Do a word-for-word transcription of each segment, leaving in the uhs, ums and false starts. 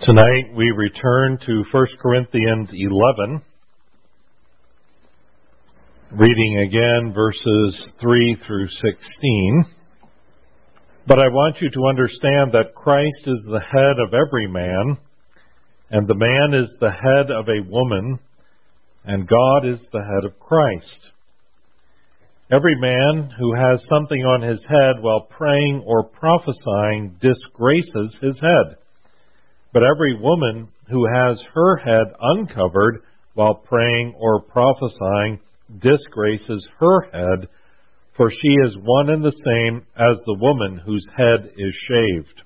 Tonight we return to First Corinthians eleven, reading again verses three through sixteen. But I want you to understand that Christ is the head of every man, and the man is the head of a woman, and God is the head of Christ. Every man who has something on his head while praying or prophesying disgraces his head. But every woman who has her head uncovered while praying or prophesying disgraces her head, for she is one and the same as the woman whose head is shaved.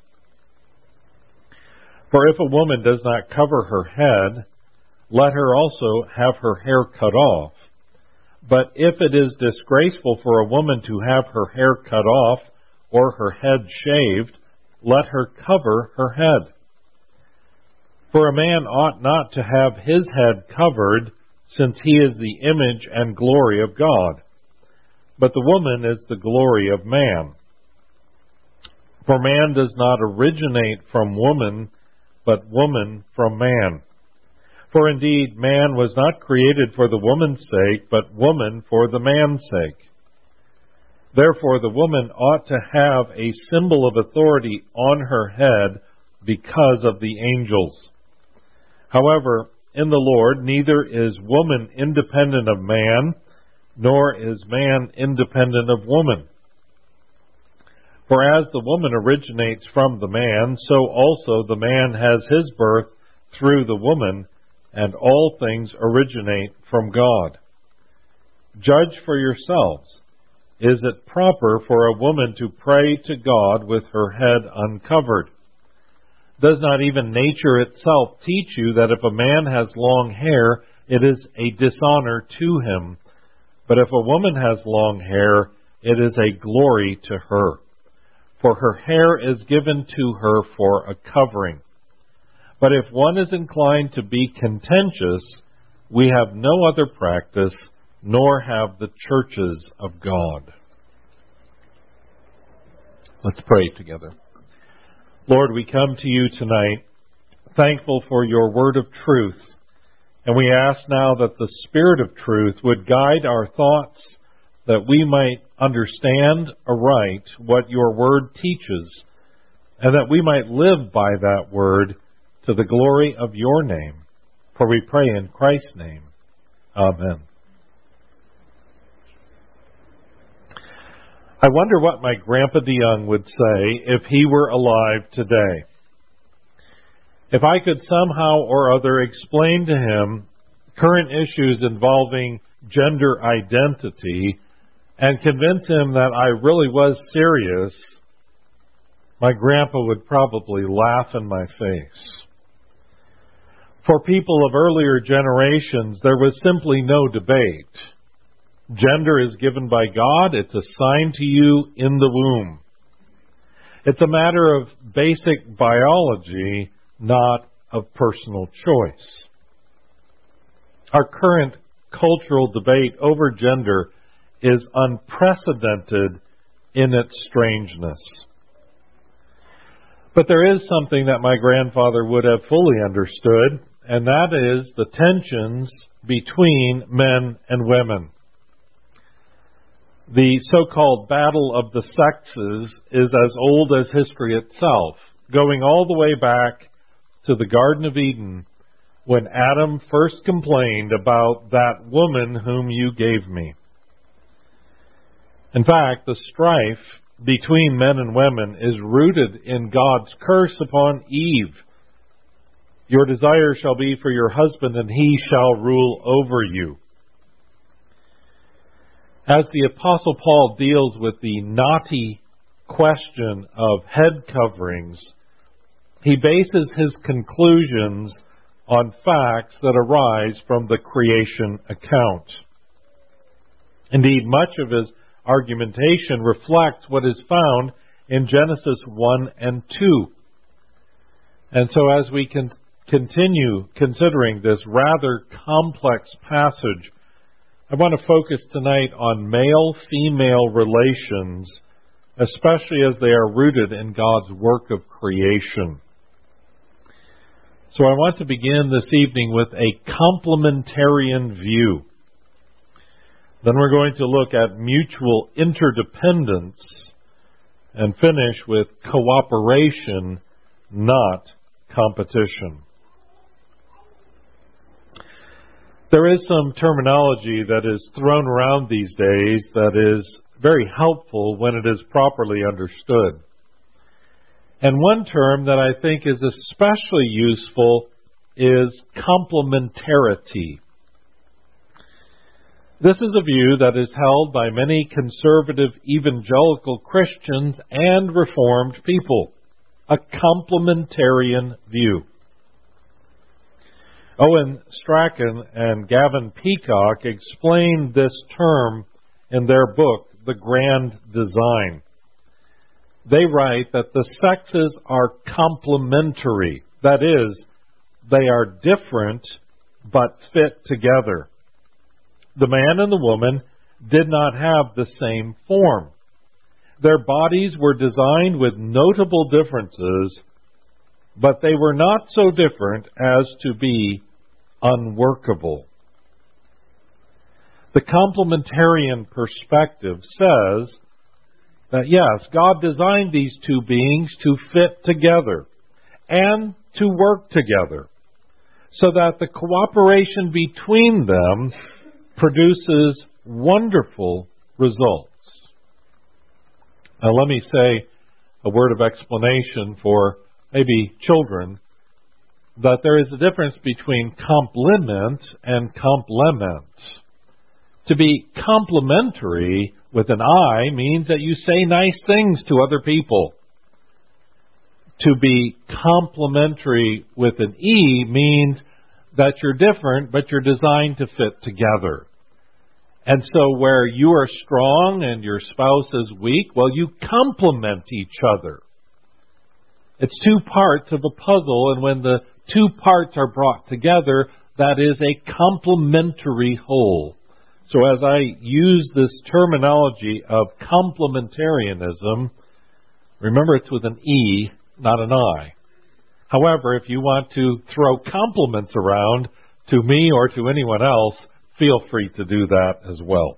For if a woman does not cover her head, let her also have her hair cut off. But if it is disgraceful for a woman to have her hair cut off or her head shaved, let her cover her head. For a man ought not to have his head covered, since he is the image and glory of God. But the woman is the glory of man. For man does not originate from woman, but woman from man. For indeed, man was not created for the woman's sake, but woman for the man's sake. Therefore the woman ought to have a symbol of authority on her head because of the angels. However, in the Lord, neither is woman independent of man, nor is man independent of woman. For as the woman originates from the man, so also the man has his birth through the woman, and all things originate from God. Judge for yourselves. Is it proper for a woman to pray to God with her head uncovered? Does not even nature itself teach you that if a man has long hair, it is a dishonor to him? But if a woman has long hair, it is a glory to her. For her hair is given to her for a covering. But if one is inclined to be contentious, we have no other practice, nor have the churches of God. Let's pray together. Lord, we come to you tonight thankful for your word of truth, and we ask now that the Spirit of truth would guide our thoughts, that we might understand aright what your word teaches, and that we might live by that word to the glory of your name. For we pray in Christ's name. Amen. I wonder what my Grandpa DeYoung would say if he were alive today. If I could somehow or other explain to him current issues involving gender identity and convince him that I really was serious, my grandpa would probably laugh in my face. For people of earlier generations, there was simply no debate. Gender is given by God. It's assigned to you in the womb. It's a matter of basic biology, not of personal choice. Our current cultural debate over gender is unprecedented in its strangeness. But there is something that my grandfather would have fully understood, and that is the tensions between men and women. The so-called battle of the sexes is as old as history itself, going all the way back to the Garden of Eden, when Adam first complained about that woman whom you gave me. In fact, the strife between men and women is rooted in God's curse upon Eve. Your desire shall be for your husband, and he shall rule over you. As the Apostle Paul deals with the knotty question of head coverings, he bases his conclusions on facts that arise from the creation account. Indeed, much of his argumentation reflects what is found in Genesis one and two. And so as we can continue considering this rather complex passage, I want to focus tonight on male-female relations, especially as they are rooted in God's work of creation. So I want to begin this evening with a complementarian view. Then we're going to look at mutual interdependence and finish with cooperation, not competition. There is some terminology that is thrown around these days that is very helpful when it is properly understood. And one term that I think is especially useful is complementarity. This is a view that is held by many conservative evangelical Christians and Reformed people. A complementarian view. Owen Strachan and Gavin Peacock explained this term in their book, The Grand Design. They write that the sexes are complementary. That is, they are different but fit together. The man and the woman did not have the same form. Their bodies were designed with notable differences, but they were not so different as to be unworkable. The complementarian perspective says that yes, God designed these two beings to fit together and to work together so that the cooperation between them produces wonderful results. Now let me say a word of explanation for maybe children, that there is a difference between complement and complement. To be complimentary with an I means that you say nice things to other people. To be complementary with an E means that you're different, but you're designed to fit together. And so where you are strong and your spouse is weak, well, you complement each other. It's two parts of a puzzle, and when the two parts are brought together, that is a complementary whole. So as I use this terminology of complementarianism, remember it's with an E, not an I. However, if you want to throw compliments around to me or to anyone else, feel free to do that as well.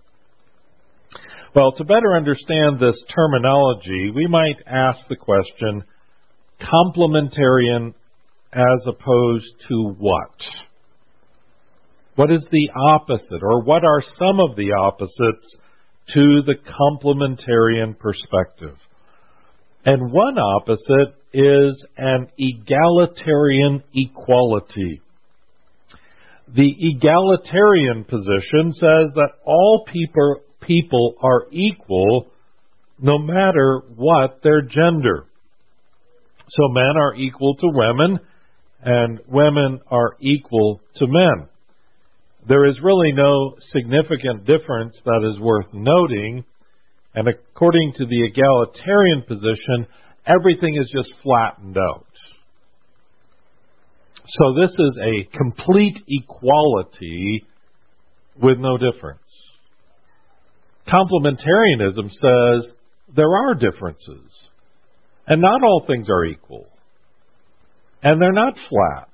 Well, to better understand this terminology, we might ask the question, complementarian as opposed to what? What is the opposite, or what are some of the opposites to the complementarian perspective? And one opposite is an egalitarian equality. The egalitarian position says that all people, people are equal no matter what their gender. So men are equal to women, and women are equal to men. There is really no significant difference that is worth noting, and according to the egalitarian position, everything is just flattened out. So this is a complete equality with no difference. Complementarianism says there are differences, and not all things are equal, and they're not flat.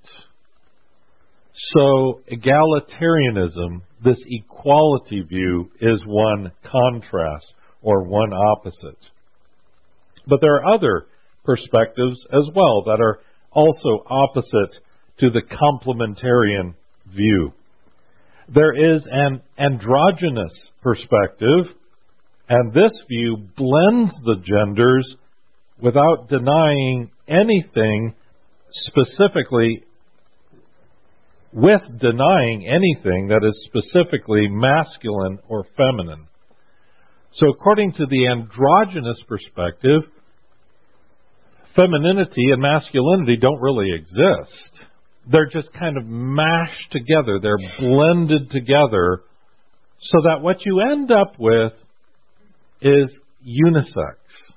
So egalitarianism, this equality view, is one contrast or one opposite. But there are other perspectives as well that are also opposite to the complementarian view. There is an androgynous perspective, and this view blends the genders without denying anything specifically, with denying anything that is specifically masculine or feminine. So according to the androgynous perspective, femininity and masculinity don't really exist. They're just kind of mashed together. They're blended together so that what you end up with is unisex.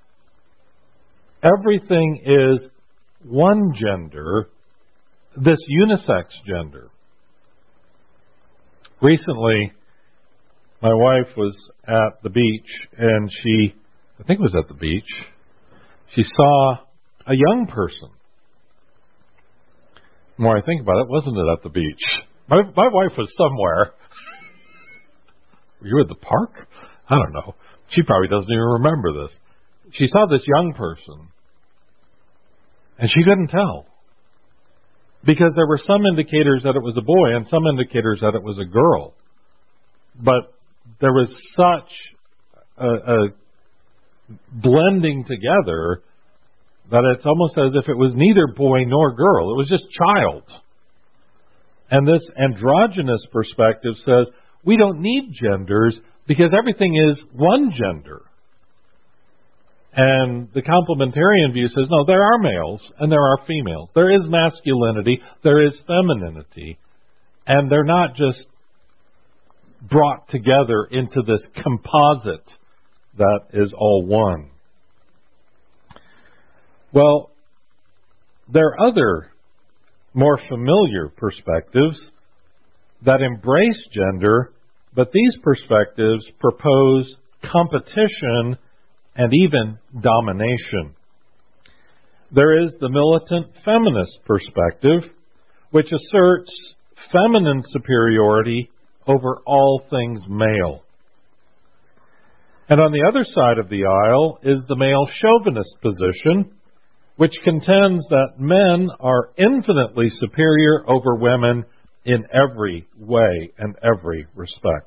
Everything is one gender, this unisex gender. Recently, my wife was at the beach, and she, I think it was at the beach, she saw a young person. The more I think about it, wasn't it at the beach? My, my wife was somewhere. Were you at the park? I don't know. She probably doesn't even remember this. She saw this young person, and she couldn't tell. Because there were some indicators that it was a boy and some indicators that it was a girl. But there was such a, a blending together that it's almost as if it was neither boy nor girl. It was just child. And this androgynous perspective says we don't need genders because everything is one gender. And the complementarian view says, no, there are males and there are females. There is masculinity, there is femininity, and they're not just brought together into this composite that is all one. Well, there are other more familiar perspectives that embrace gender, but these perspectives propose competition and even domination. There is the militant feminist perspective, which asserts feminine superiority over all things male. And on the other side of the aisle is the male chauvinist position, which contends that men are infinitely superior over women in every way and every respect.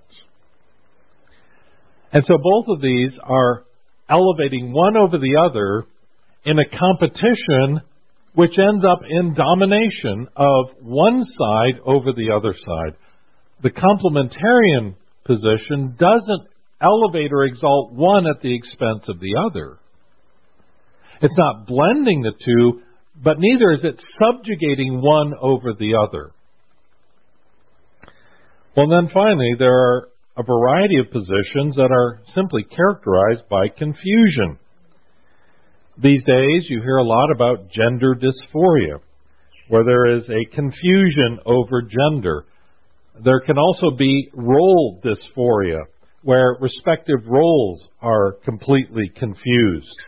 And so both of these are elevating one over the other in a competition which ends up in domination of one side over the other side. The complementarian position doesn't elevate or exalt one at the expense of the other. It's not blending the two, but neither is it subjugating one over the other. Well, then finally, there are a variety of positions that are simply characterized by confusion. These days, you hear a lot about gender dysphoria, where there is a confusion over gender. There can also be role dysphoria, where respective roles are completely confused.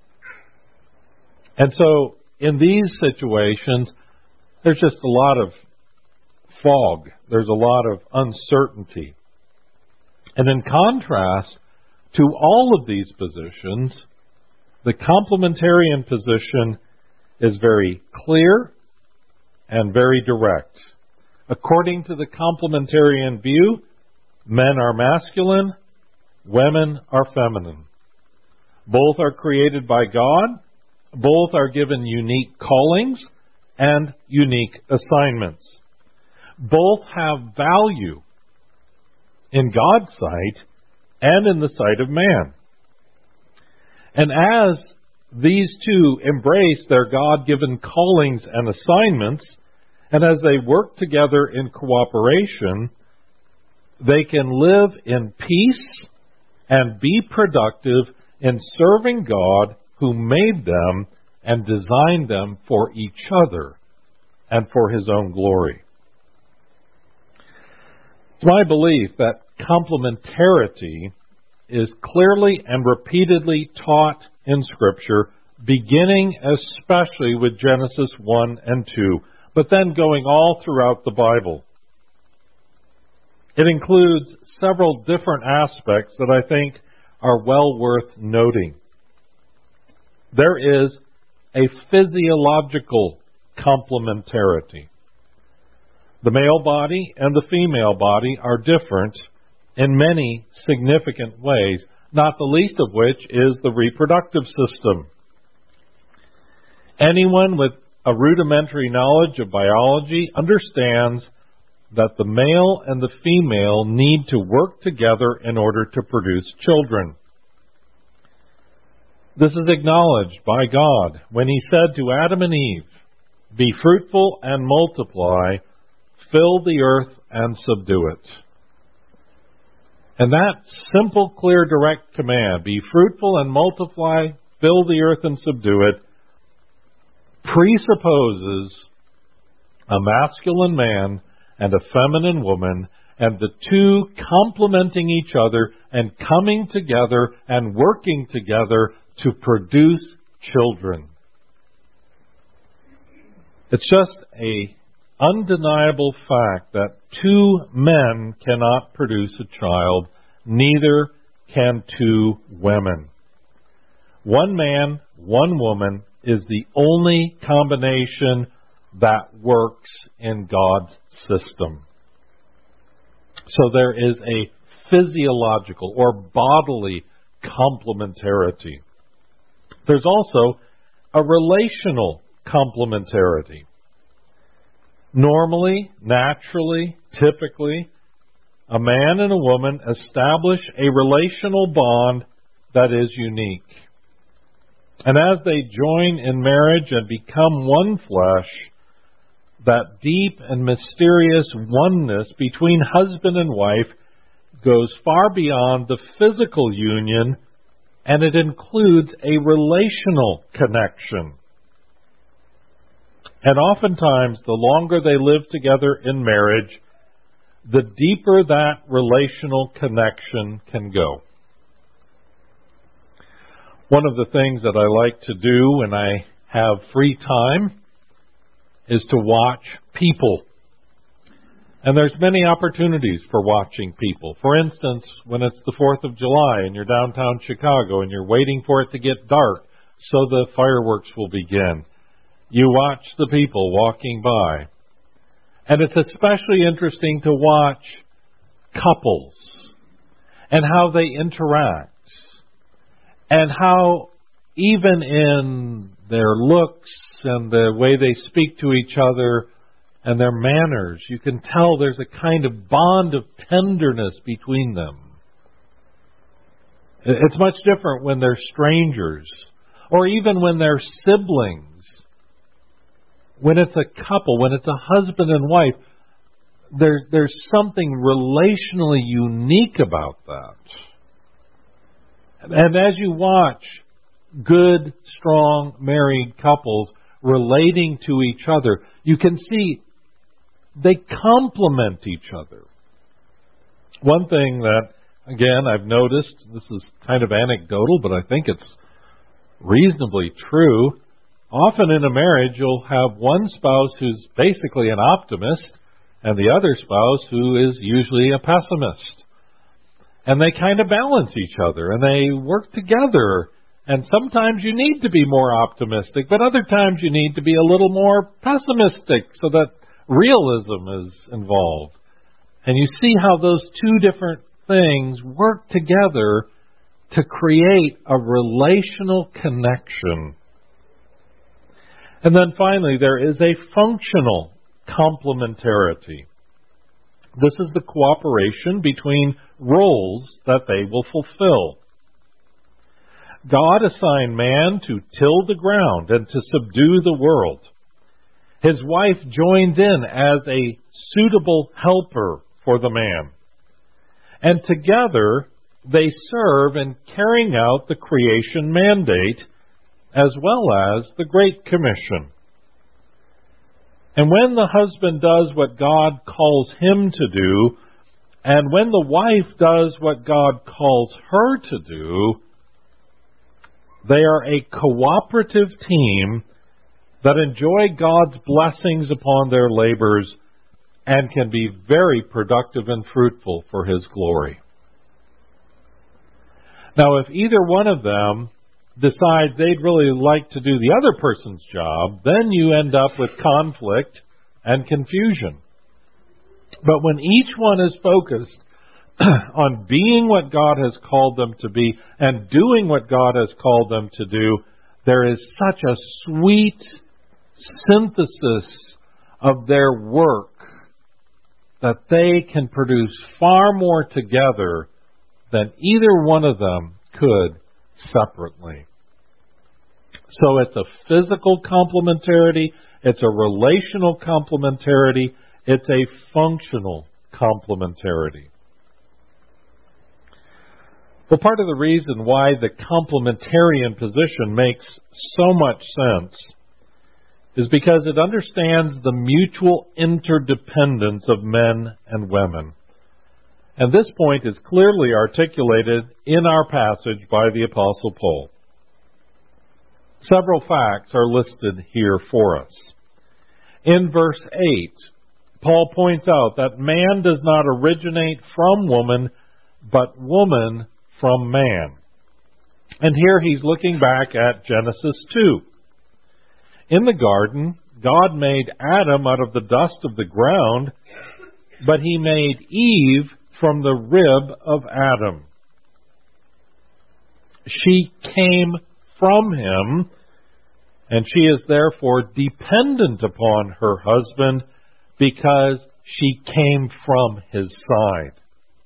And so, in these situations, there's just a lot of fog. There's a lot of uncertainty. And in contrast to all of these positions, the complementarian position is very clear and very direct. According to the complementarian view, men are masculine, women are feminine. Both are created by God, both are given unique callings and unique assignments. Both have value in God's sight and in the sight of man. And as these two embrace their God-given callings and assignments, and as they work together in cooperation, they can live in peace and be productive in serving God who made them and designed them for each other and for His own glory. It's my belief that complementarity is clearly and repeatedly taught in Scripture, beginning especially with Genesis one and two, but then going all throughout the Bible. It includes several different aspects that I think are well worth noting. There is a physiological complementarity. The male body and the female body are different in many significant ways, not the least of which is the reproductive system. Anyone with a rudimentary knowledge of biology understands that the male and the female need to work together in order to produce children. This is acknowledged by God when He said to Adam and Eve, "Be fruitful and multiply, fill the earth and subdue it." And that simple, clear, direct command, "Be fruitful and multiply, fill the earth and subdue it," presupposes a masculine man and a feminine woman, and the two complementing each other and coming together and working together to produce children. It's just a undeniable fact that two men cannot produce a child, neither can two women. One man, one woman is the only combination that works in God's system. So there is a physiological or bodily complementarity. There's also a relational complementarity. Normally, naturally, typically, a man and a woman establish a relational bond that is unique. And as they join in marriage and become one flesh, that deep and mysterious oneness between husband and wife goes far beyond the physical union, and it includes a relational connection. And oftentimes, the longer they live together in marriage, the deeper that relational connection can go. One of the things that I like to do when I have free time is to watch people. And there's many opportunities for watching people. For instance, when it's the fourth of July and you're downtown Chicago and you're waiting for it to get dark so the fireworks will begin, you watch the people walking by. And it's especially interesting to watch couples and how they interact and how even in their looks and the way they speak to each other and their manners, you can tell there's a kind of bond of tenderness between them. It's much different when they're strangers or even when they're siblings. When it's a couple, when it's a husband and wife, there, there's something relationally unique about that. And as you watch good, strong, married couples relating to each other, you can see they complement each other. One thing that, again, I've noticed, this is kind of anecdotal, but I think it's reasonably true. Often in a marriage, you'll have one spouse who's basically an optimist and the other spouse who is usually a pessimist. And they kind of balance each other and they work together. And sometimes you need to be more optimistic, but other times you need to be a little more pessimistic so that realism is involved. And you see how those two different things work together to create a relational connection. And then finally, there is a functional complementarity. This is the cooperation between roles that they will fulfill. God assigned man to till the ground and to subdue the world. His wife joins in as a suitable helper for the man. And together, they serve in carrying out the creation mandate as well as the Great Commission. And when the husband does what God calls him to do, and when the wife does what God calls her to do, they are a cooperative team that enjoy God's blessings upon their labors and can be very productive and fruitful for His glory. Now, if either one of them decides they'd really like to do the other person's job, then you end up with conflict and confusion. But when each one is focused on being what God has called them to be and doing what God has called them to do, there is such a sweet synthesis of their work that they can produce far more together than either one of them could separately. So it's a physical complementarity, it's a relational complementarity, it's a functional complementarity. Well, part of the reason why the complementarian position makes so much sense is because it understands the mutual interdependence of men and women. And this point is clearly articulated in our passage by the Apostle Paul. Several facts are listed here for us. In verse eight, Paul points out that man does not originate from woman, but woman from man. And here he's looking back at Genesis two. In the garden, God made Adam out of the dust of the ground, but he made Eve from the rib of Adam. She came from him, and she is therefore dependent upon her husband because she came from his side.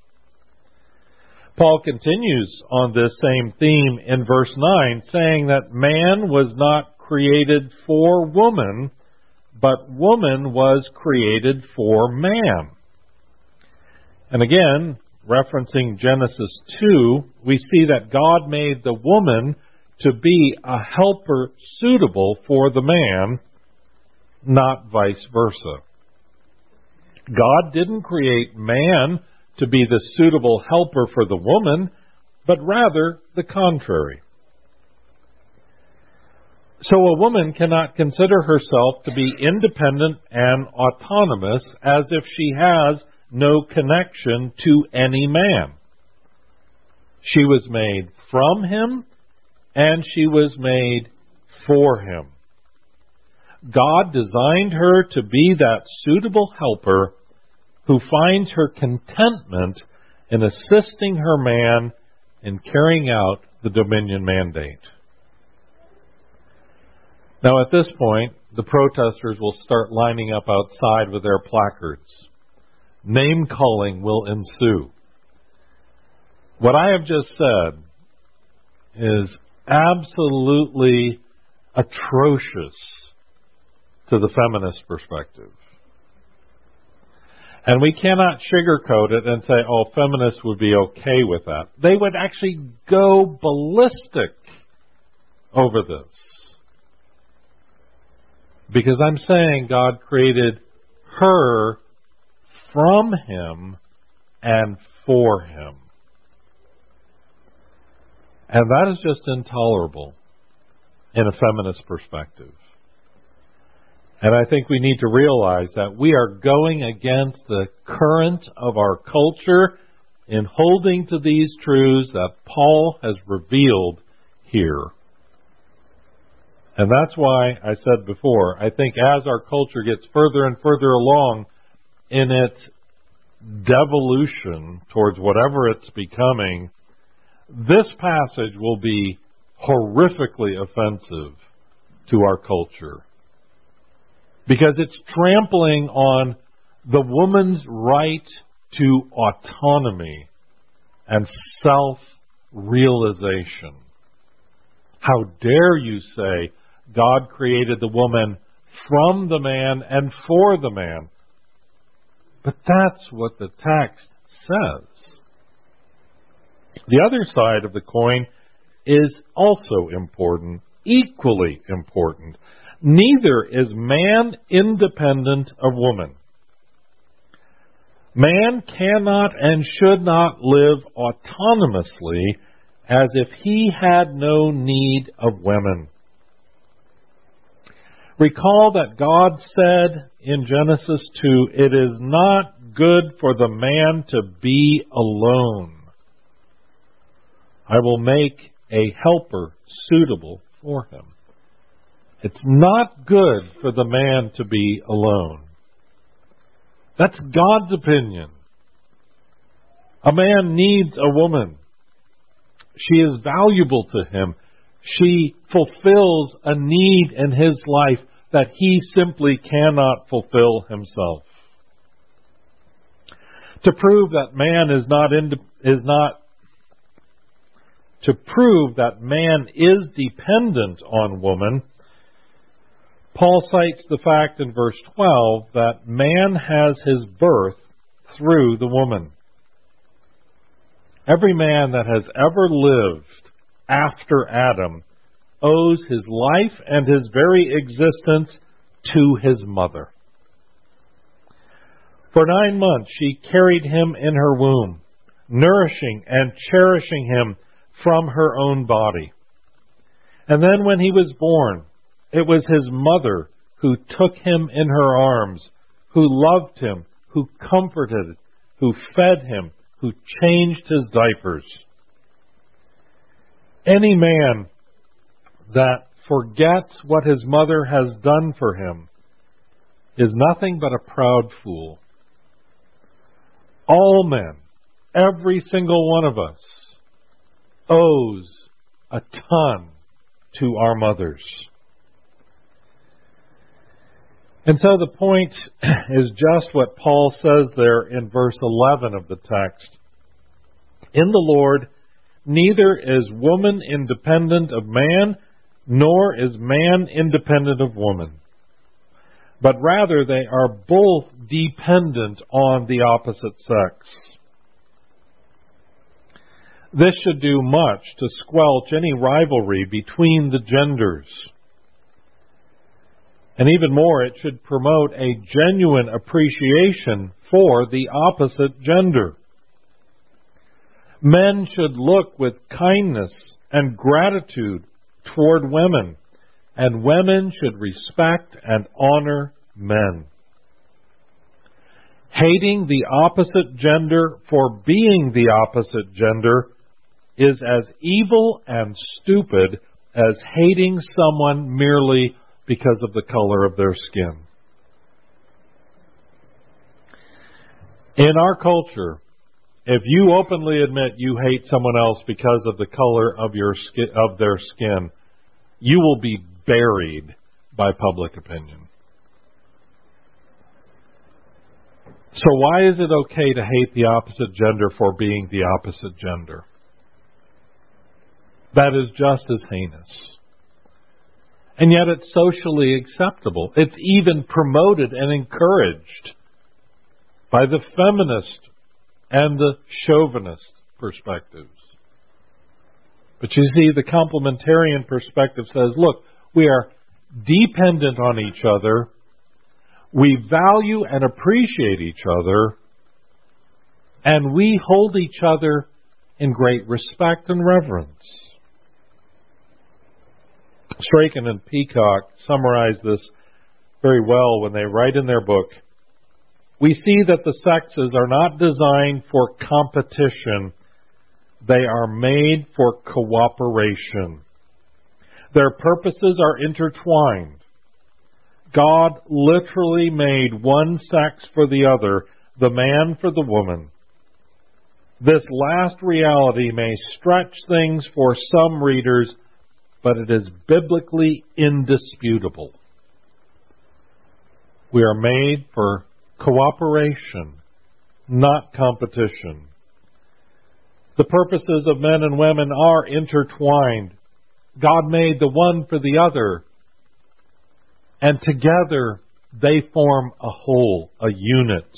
Paul continues on this same theme in verse nine, saying that man was not created for woman, but woman was created for man. And again, referencing Genesis two, we see that God made the woman to be a helper suitable for the man, not vice versa. God didn't create man to be the suitable helper for the woman, but rather the contrary. So a woman cannot consider herself to be independent and autonomous as if she has no connection to any man. She was made from him, and she was made for him. God designed her to be that suitable helper who finds her contentment in assisting her man in carrying out the dominion mandate. Now at this point, the protesters will start lining up outside with their placards. Name-calling will ensue. What I have just said is absolutely atrocious to the feminist perspective. And we cannot sugarcoat it and say, oh, feminists would be okay with that. They would actually go ballistic over this. Because I'm saying God created her from him and for him. And that is just intolerable in a feminist perspective. And I think we need to realize that we are going against the current of our culture in holding to these truths that Paul has revealed here. And that's why I said before, I think as our culture gets further and further along in its devolution towards whatever it's becoming, this passage will be horrifically offensive to our culture. Because it's trampling on the woman's right to autonomy and self-realization. How dare you say God created the woman from the man and for the man? But that's what the text says. The other side of the coin is also important, equally important. Neither is man independent of woman. Man cannot and should not live autonomously as if he had no need of women. Recall that God said in Genesis two, it is not good for the man to be alone. I will make a helper suitable for him. It's not good for the man to be alone. That's God's opinion. A man needs a woman. She is valuable to him. She fulfills a need in his life that he simply cannot fulfill himself. To prove that man is not ind- is not to prove that man is dependent on woman, Paul cites the fact in verse twelve that man has his birth through the woman. Every man that has ever lived after Adam owes his life and his very existence to his mother. For nine months she carried him in her womb, nourishing and cherishing him from her own body. And then when he was born, it was his mother who took him in her arms who loved him, who comforted, who fed him, who changed his diapers. Any man that forgets what his mother has done for him is nothing but a proud fool. All men, every single one of us, owes a ton to our mothers. And so the point is just what Paul says there in verse eleven of the text. In the Lord, neither is woman independent of man, nor is man independent of woman. But rather they are both dependent on the opposite sex. This should do much to squelch any rivalry between the genders. And even more, it should promote a genuine appreciation for the opposite gender. Men should look with kindness and gratitude toward women, and women should respect and honor men. Hating the opposite gender for being the opposite gender is as evil and stupid as hating someone merely because of the color of their skin. In our culture, if you openly admit you hate someone else because of the color of your skin, of their skin, you will be buried by public opinion. So why is it okay to hate the opposite gender for being the opposite gender? That is just as heinous. And yet it's socially acceptable. It's even promoted and encouraged by the feminist and the chauvinist perspectives. But you see, the complementarian perspective says, look, we are dependent on each other, we value and appreciate each other, and we hold each other in great respect and reverence. Strachan and Peacock summarize this very well when they write in their book, we see that the sexes are not designed for competition. They are made for cooperation. Their purposes are intertwined. God literally made one sex for the other, the man for the woman. This last reality may stretch things for some readers, but it is biblically indisputable. We are made for cooperation, not competition. The purposes of men and women are intertwined. God made the one for the other, and together they form a whole, a unit.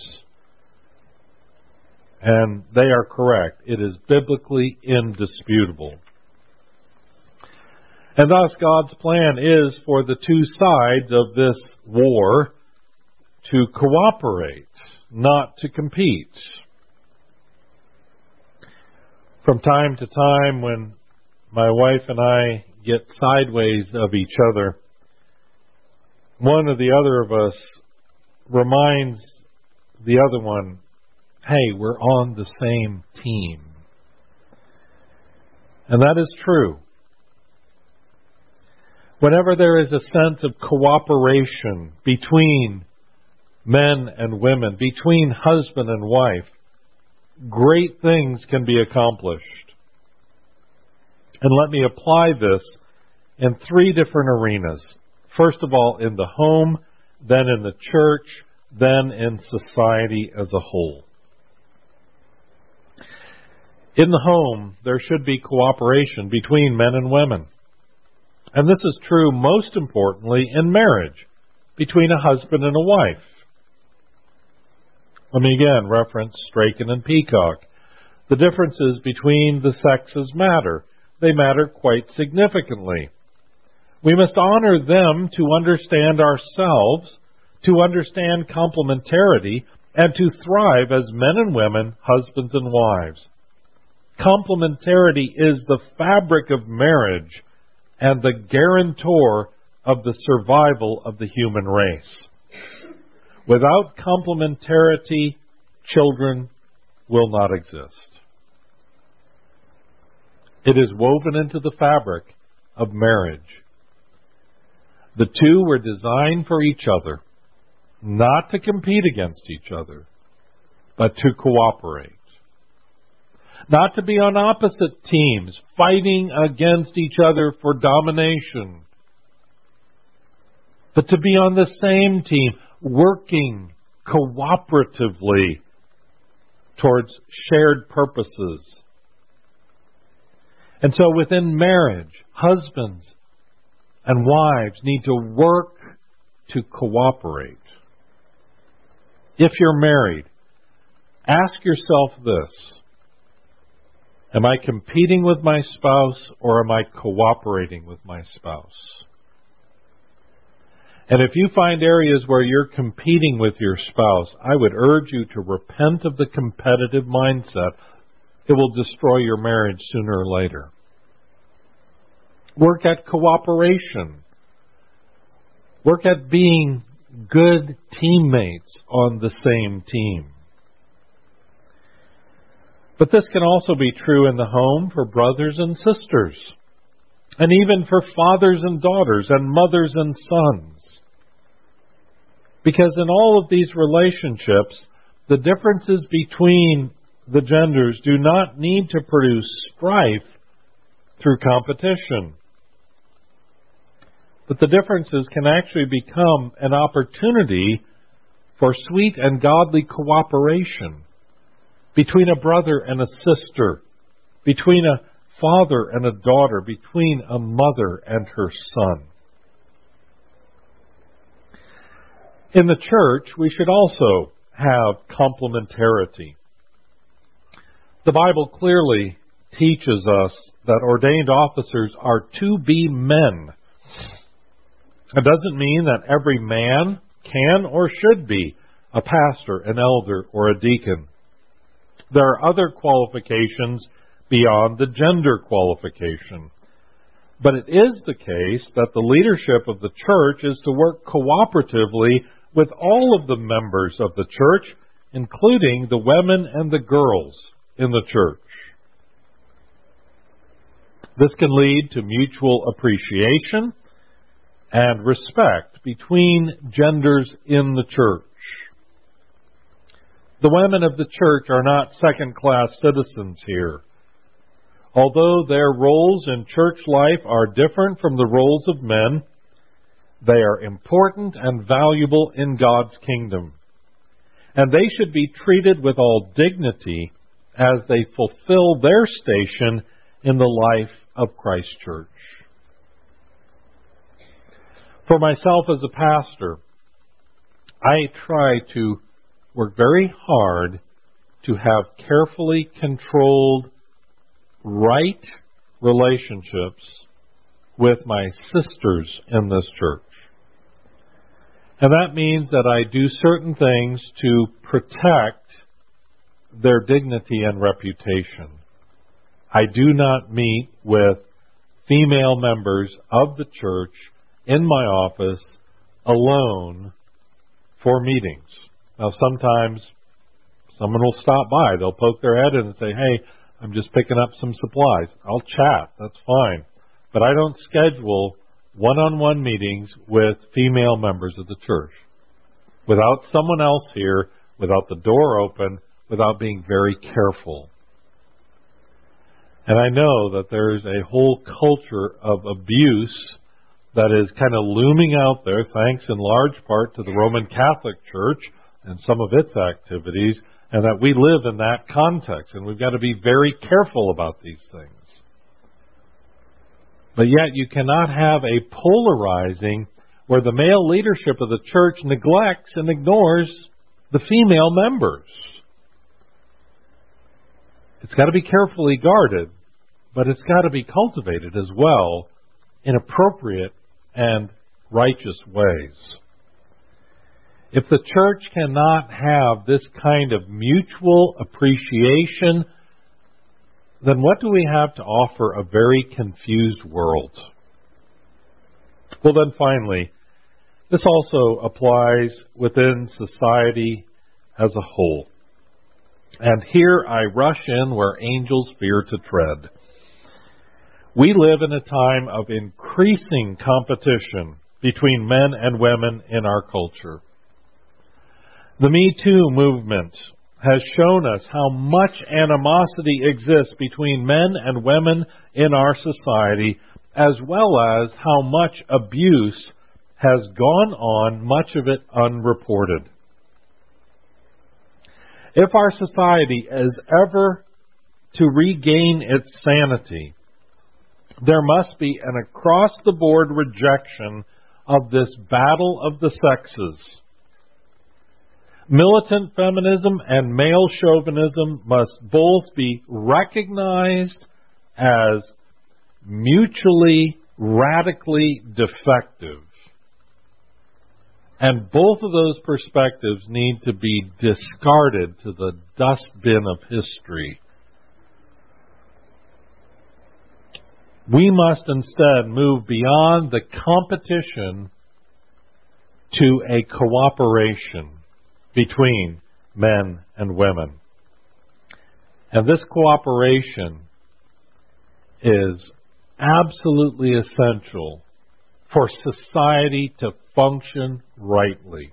And they are correct. It is biblically indisputable. And thus God's plan is for the two sides of this war to cooperate, not to compete. From time to time, when my wife and I get sideways of each other, one or the other of us reminds the other one, hey, we're on the same team. And that is true. Whenever there is a sense of cooperation between men and women, between husband and wife, great things can be accomplished. And let me apply this in three different arenas. First of all, in the home, then in the church, then in society as a whole. In the home, there should be cooperation between men and women. And this is true most importantly in marriage, between a husband and a wife. Let me again reference Strachan and Peacock. The differences between the sexes matter. They matter quite significantly. We must honor them to understand ourselves, to understand complementarity, and to thrive as men and women, husbands and wives. Complementarity is the fabric of marriage and the guarantor of the survival of the human race. Without complementarity, children will not exist. It is woven into the fabric of marriage. The two were designed for each other, not to compete against each other, but to cooperate. Not to be on opposite teams, fighting against each other for domination, but to be on the same team, working cooperatively towards shared purposes. And so within marriage, husbands and wives need to work to cooperate. If you're married, ask yourself this: am I competing with my spouse, or am I cooperating with my spouse? And if you find areas where you're competing with your spouse, I would urge you to repent of the competitive mindset. It will destroy your marriage sooner or later. Work at cooperation. Work at being good teammates on the same team. But this can also be true in the home for brothers and sisters, and even for fathers and daughters and mothers and sons. Because in all of these relationships, the differences between the genders do not need to produce strife through competition. But the differences can actually become an opportunity for sweet and godly cooperation between a brother and a sister, between a father and a daughter, between a mother and her son. In the church, we should also have complementarity. The Bible clearly teaches us that ordained officers are to be men. It doesn't mean that every man can or should be a pastor, an elder, or a deacon. There are other qualifications beyond the gender qualification. But it is the case that the leadership of the church is to work cooperatively with all of the members of the church, including the women and the girls in the church. This can lead to mutual appreciation and respect between genders in the church. The women of the church are not second-class citizens here. Although their roles in church life are different from the roles of men, they are important and valuable in God's kingdom. And they should be treated with all dignity as they fulfill their station in the life of Christ Church. For myself as a pastor, I try to work very hard to have carefully controlled, right relationships with my sisters in this church. And that means that I do certain things to protect their dignity and reputation. I do not meet with female members of the church in my office alone for meetings. Now, sometimes someone will stop by. They'll poke their head in and say, hey, I'm just picking up some supplies. I'll chat. That's fine. But I don't schedule one-on-one meetings with female members of the church without someone else here, without the door open, without being very careful. And I know that there's a whole culture of abuse that is kind of looming out there, thanks in large part to the Roman Catholic Church and some of its activities, and that we live in that context, and we've got to be very careful about these things. But yet you cannot have a polarizing where the male leadership of the church neglects and ignores the female members. It's got to be carefully guarded, but it's got to be cultivated as well in appropriate and righteous ways. If the church cannot have this kind of mutual appreciation, then what do we have to offer a very confused world? Well, then finally, This also applies within society as a whole. And here I rush in where angels fear to tread. We live in a time of increasing competition between men and women in our culture. The Me Too movement has shown us how much animosity exists between men and women in our society, as well as how much abuse has gone on, much of it unreported. If our society is ever to regain its sanity, there must be an across-the-board rejection of this battle of the sexes. Militant feminism and male chauvinism must both be recognized as mutually, radically defective. And both of those perspectives need to be discarded to the dustbin of history. We must instead move beyond the competition to a cooperation between men and women. And this cooperation is absolutely essential for society to function rightly.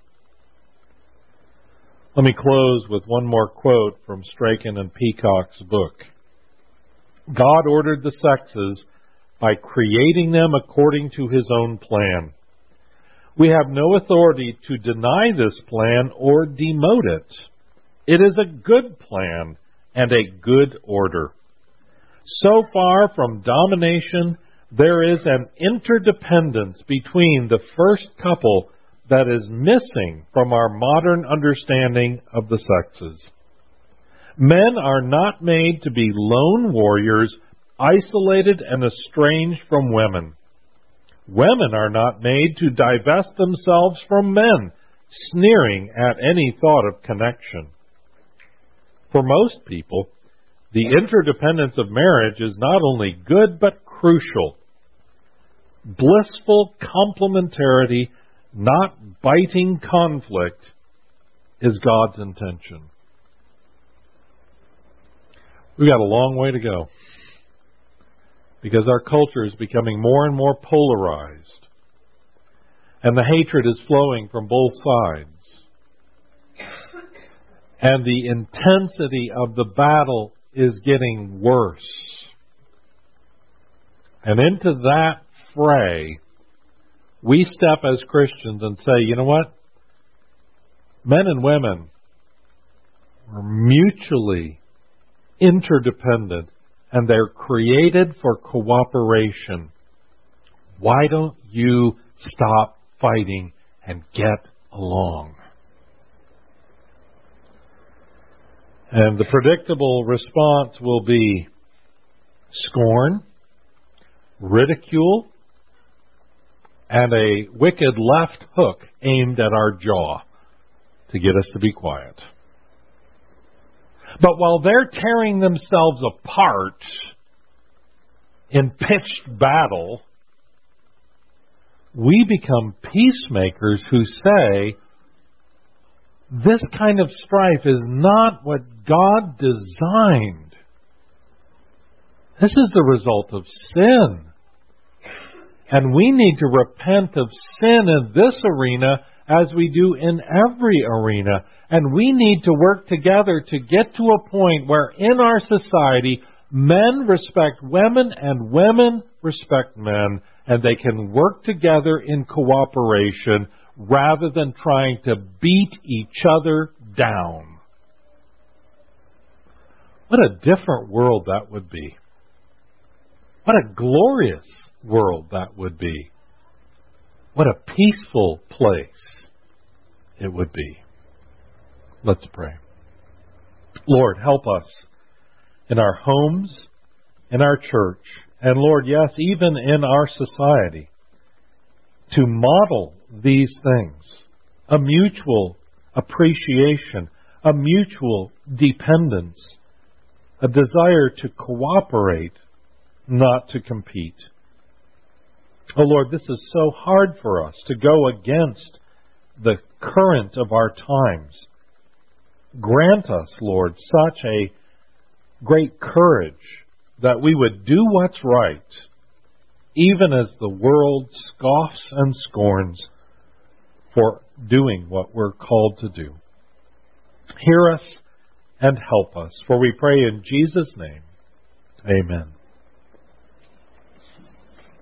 Let me close with one more quote from Strachan and Peacock's book. God ordered the sexes by creating them according to His own plan. We have no authority to deny this plan or demote it. It is a good plan and a good order. So far from domination, there is an interdependence between the first couple that is missing from our modern understanding of the sexes. Men are not made to be lone warriors, isolated and estranged from women. Women are not made to divest themselves from men, sneering at any thought of connection. For most people, the interdependence of marriage is not only good but crucial. Blissful complementarity, not biting conflict, is God's intention. We've got a long way to go, because our culture is becoming more and more polarized, and the hatred is flowing from both sides. And the intensity of the battle is getting worse. And into that fray, we step as Christians and say, you know what? Men and women are mutually interdependent, and they're created for cooperation. Why don't you stop fighting and get along? And the predictable response will be scorn, ridicule, and a wicked left hook aimed at our jaw to get us to be quiet. But while they're tearing themselves apart in pitched battle, we become peacemakers who say, this kind of strife is not what God designed. This is the result of sin. And we need to repent of sin in this arena as we do in every arena. And we need to work together to get to a point where in our society, men respect women and women respect men, and they can work together in cooperation rather than trying to beat each other down. What a different world that would be. What a glorious world that would be. What a peaceful place it would be. Let's pray. Lord, help us in our homes, in our church, and Lord, yes, even in our society, to model these things. A mutual appreciation, a mutual dependence, a desire to cooperate, not to compete. Oh Lord, this is so hard for us to go against the current of our times. Grant us, Lord, such a great courage that we would do what's right, even as the world scoffs and scorns for doing what we're called to do. Hear us and help us, for we pray in Jesus' name. Amen.